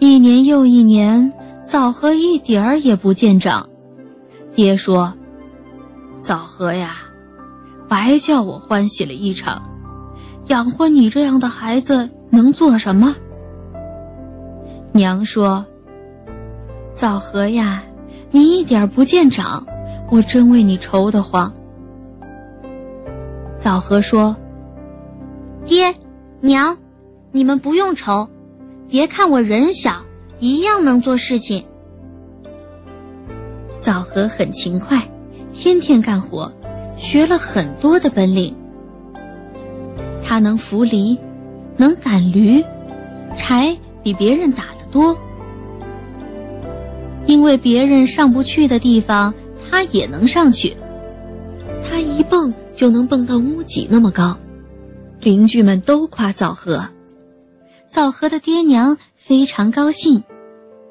一年又一年，枣核一点儿也不见长。爹说：“枣核呀，白叫我欢喜了一场，养活你这样的孩子能做什么？”娘说：“枣核呀，你一点不见长，我真为你愁得慌。”枣核说：“爹娘，你们不用愁，别看我人小，一样能做事情。”枣核很勤快，天天干活，学了很多的本领。他能扶犁，能赶驴，柴比别人打得多。因为别人上不去的地方，他也能上去。他一蹦就能蹦到屋脊那么高，邻居们都夸枣核。枣核的爹娘非常高兴，